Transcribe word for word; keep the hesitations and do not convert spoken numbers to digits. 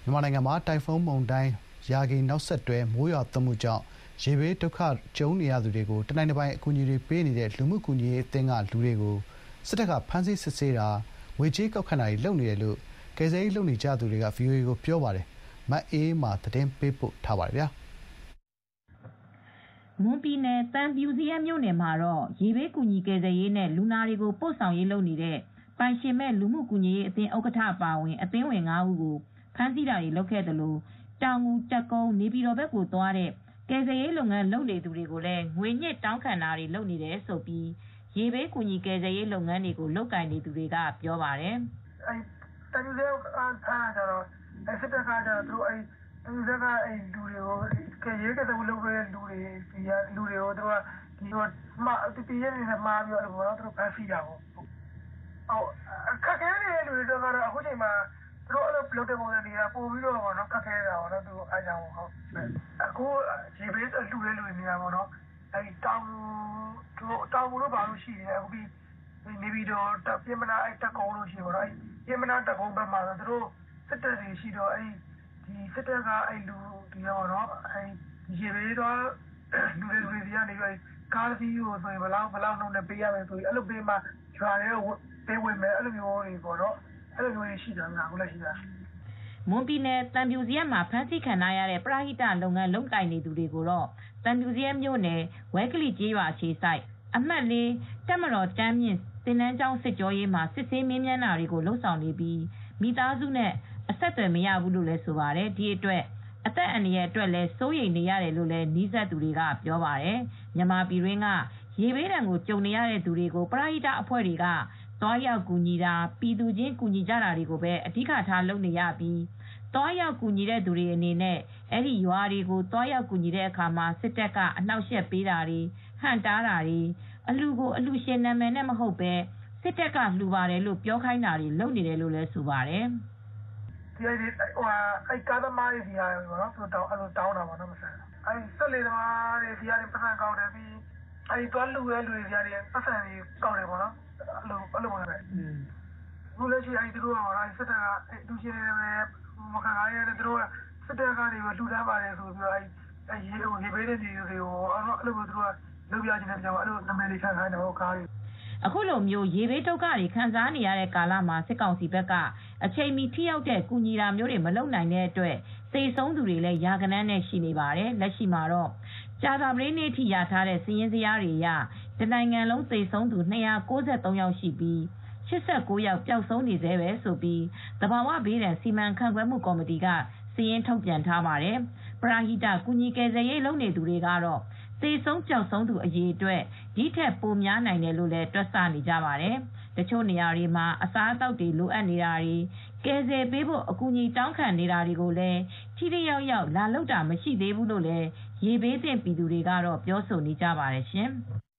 မြန်မာနိုင်ငံမှာတိုင်ဖုန်းမုန်တိုင်းယာဂီနောက်ဆက်တွဲမိုးရွာသွန်းမှုကြောင့်ရေဘေးဒုက္ခကြုံနေရသူတွေကိုတနိုင်တပိုင်အကူအညီတွေပေးနေတဲ့လူမှုကူညီရေးအသင်းကလူတွေကိုစစ်တပ်ကဖမ်းဆီးစစ်ဆေးတာငွေကြေးကောက်ခံတာတွေလုပ်နေတယ်လို့ကယ်ဆယ်ရေးလုပ်နေကြသူတွေက ဗွီအိုအေကိုပြောပါတယ်။မအေးအေးမာသတင်းပေးပို့ထားပါတယ်။မွန်ပြည်နယ်သံဖြူဇရပ်မြို့နယ်မှာတော့ရေဘေးကူညီကယ်ဆယ်ရေးနဲ့လူနာတွေကိုပို့ဆောင်ရေးလုပ်နေတဲ့ပိုင်ရှင်မဲ့လူမှုကူညီရေးအသင်းဥက္ကဋ္ဌအပါအဝင်အသင်းဝင်၅ဦးကိုဖမ်းဆီးတာတွေလုပ်ခဲ့သလိုတောင်ငူတပ်ကုန်းနေပြည်တော်ဘက်ကိုသွားတဲ့ကယ်ဆယ်ရေးလုပ်ငန်းလုပ်နေသူတွေကိုလည်းငွေညှစ်တောင်းခံတာတွေလုပ်နေတယ်လို့ရေဘေးကူညီကယ်ဆယ်ရေးလုပ်ငန်းတွေကိုလုပ်ကိုင်နေသူတွေကပြောပါတယ်။အဲတန်ယူတဲ့ဖမ်းကြတော့အဲစစ်တပ်ကကြတော့သူတို့အဲတန်ယူတဲ့ကအဲလူတွေကိုကယ်ရေးကယ်ဆယ်ရေးလုပ်နေတဲ့လူတွေဒီကလူတွေကိုသူတို့ကဒီတော့မတည်ရနေတဲ့မှာပြီးတော့ဘောတော့သူတို့ဖမ်းဆီးတာပေါ့။ဟုတ်အခက်ခဲနေတဲ့လူတွေတော့ကတော့အခုချိန်မှာသူတို့အဲ့လိုလုပ်တဲ့ပုံစံတွေကပို့ပြီးတော့ပေါ့နော်ခက်ခဲတာပေါ့နော်သူအားကြောင့်ဟုတ်အခုရေဘေးလူတွေလူတွေနေတာပေါ့နော်အဲဒီတောင်သူတောင်လို့ပါလို့ရှိတယ်အခုပြီးနေပြီးတော့တပြင်းမနာအဲ့တက်ကုန်းလို့ရှိပါတော့ပြင်းမနာတက်ကုန်းဘက်မှာသူတို့စစ်တပ်တွေရှိတော့အဲ့ဒီစစ်တပ်ကအဲ့လူဒီရောနော်အဲ့ရေဘေးတော့လူတွေလူတွေကနေပြီးကားစီးကိုဆိုရင်ဘလောက်ဘလောက်နှုန်းနဲ့ပေးရမယ်ဆိုရင်အဲ့လိုပေးမှကျွာရဲပေးဝင်မယ်အဲ့လိုမျိုးတွေပေါ့နော်အဲ့လိုမျိုးရှိတယ်ငါကလည်းရှိတာမွန်ပြည်နယ်တံဖြူဇရပ်မှာဖမ်းဆီးခံရတဲ့ပရဟိတလုပ်ငန်းလုပ်ကိုင်နေသူတွေကိုတော့တံဖြူဇရပ်မြို့နယ်ဝဲကလိကျေးရွာအခြေစိုက်အမှတ်လေးတပ်မတော်တမ်းမြင့်တင်နန်းကျောင်းစစ်ကြောရေးမှာစစ်ဆေးမင်းမြန်းတာတွေကိုလှုပ်ဆောင်နေပြီးမိသားစုနဲ့အဆက်အသွယ်မရဘူးလို့လည်းဆိုပါတယ်ဒီအတွက်အသက်အန္တရာယ်အတွက်လည်းစိုးရိမ်နေရတယ်လို့လည်းနီးစပ်သူတွေကပြောပါတယ်မြန်မာပြည်တွင်းကရေဘေးဒဏ်ကိုကြုံနေရတဲ့သူတွေကိုပရဟိတအဖွဲ့တွေကသွားရောက်ကူညီတာပြည်သူချင်းကူညီကြတာတွေကိုပဲအဓိကထားလုပ်နေရပြီးသွားရောက်ကူညီတဲ့သူတွေအနေနဲ့အဲ့ဒီရွာတွေကိုသွားရောက်ကူညီတဲ့အခါမှာစစ်တပ်ကအနှောက်အယှက်ပေးတာတွေဟန့်တားတာတွေအလူကိုအလူရှင်နာမည်နဲ့မဟုတ်ပဲစစ်တပ်ကလှူပါတယ်လို့ပြောခိုင်းတာတွေလုပ်နေတယ်လို့လည်းဆိုပါတယ်ဒီအဲ့ဒီဟိုအဲ့ကားသမားတွေဒီဟာပေါ့နော်ဆိုတော့အဲ့လိုတောင်းတာပေါ့နော်မဆန်အဲ့ဆက်လေသမားတွေဒီဟာတွေပတ်စံကောက်တယ်ပြီးအဲ့သွားလူရဲလူတွေဒီဟာတွေပတ်စံတွေကောက်တယ်ပေါ့နော်အဲ့လိုအဲ့လိုပါပဲဘူးလည်းရှိအဲ့ဒီတို့ကအဲ့စစ်တပ်ကအဲ့လူရှင်တွေမခံရတဲ့သူတို့စစ်တပ်ကနေလူတန်းပါတယ်ဆိုပြီးတော့အဲ့အဲ့ရေဟိုရေဘေးတဲ့တွေတွေကိုအဲ့လိုမျိုးသူတို့ကလုပ်ပြချင်တဲ့ကြောင့်အဲ့လိုနာမည်လေးခံခိုင်းတယ်ဟိုကားတွေအခုလိုမျိုးရေဘေးဒုက္ခတွေခံစားနေရတဲ့ကာလမှာစစ်ကောင်စီဘက်ကအချိန်မီထိရောက်တဲ့ကူညီတာမျိုးတွေမလုပ်နိုင်တဲ့အတွက်သေဆုံးသူတွေလည်းရာဂဏန်းနဲ့ရှိနေပါတယ်လက်ရှိမှာတော့ကြာသပတေးနေ့ထိရထားတဲ့စီးရင်စရာတွေအရတနိုင်ငံလုံးသေဆုံးသူနှစ်ရာ၉၃ယောက်ရှိပြီး၈၉ယောက်ပျောက်ဆုံးနေသေးပဲဆိုပြီးသဘာဝဘေးဒဏ်စီမံခန့်ခွဲမှုကော်မတီကစီရင်ထုတ်ပြန်ထားပါတယ်ပရဟိတကူညီကယ်ဆယ်ရေးလုပ်နေသူတွေကတော့သေဆုံးပျောက်ဆုံးသူအရေအတွက်ဒီထက်ပိုများနိုင်တယ်လို့လည်းတွက်ဆနေကြပါတယ်တချို့နေရာတွေမှာအစားအသောက်တွေလိုအပ်နေတာတွေကယ်ဆယ်ပေးဖို့အကူအညီတောင်းခံနေတာတွေကိုလည်းထိထိရောက်ရောက်လာလောက်တာမရှိသေးဘူးလို့လည်းရေဘေးသင့်ပြည်သူတွေကတော့ပြောဆိုနေကြပါတယ်ရှင်။